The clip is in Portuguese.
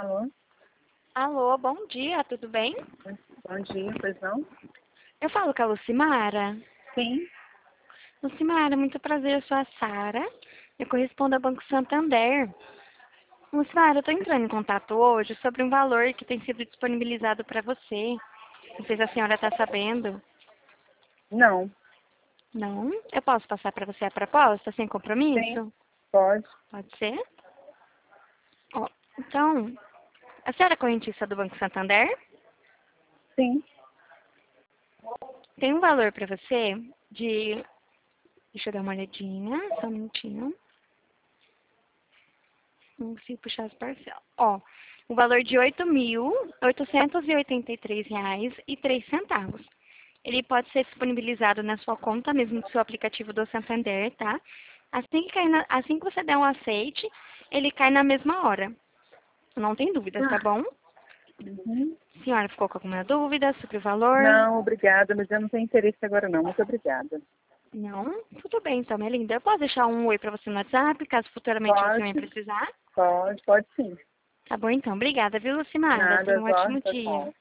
Alô? Alô, bom dia, tudo bem? Bom dia, pois não? Eu falo com a Lucimara. Sim. Lucimara, muito prazer, eu sou a Sara. Eu correspondo ao Banco Santander. Lucimara, eu estou entrando em contato hoje sobre um valor que tem sido disponibilizado para você. Não sei se a senhora está sabendo. Não. Não? Eu posso passar para você a proposta, sem Sim, compromisso? pode. Pode ser? Ó, então, a senhora é correntista do Banco Santander? Sim. Tem um valor para você de... Deixa eu dar uma olhadinha, só um minutinho. Não consigo puxar as parcelas. Ó, o valor de R$ 8.883,03. Ele pode ser disponibilizado na sua conta, mesmo no seu aplicativo do Santander, tá? Assim que você der um aceite, ele cai na mesma hora. Não tem dúvidas, tá bom? Uhum. A senhora ficou com alguma dúvida sobre o valor? Não, obrigada, mas eu não tenho interesse agora não. Muito obrigada. Não? Tudo bem, então, minha linda. Eu posso deixar um oi pra você no WhatsApp, caso futuramente você venha Pode, precisar? pode sim. Tá bom, então. Obrigada, viu, Lucimara? Tenha Nada, um só, ótimo tchau, tchau. dia.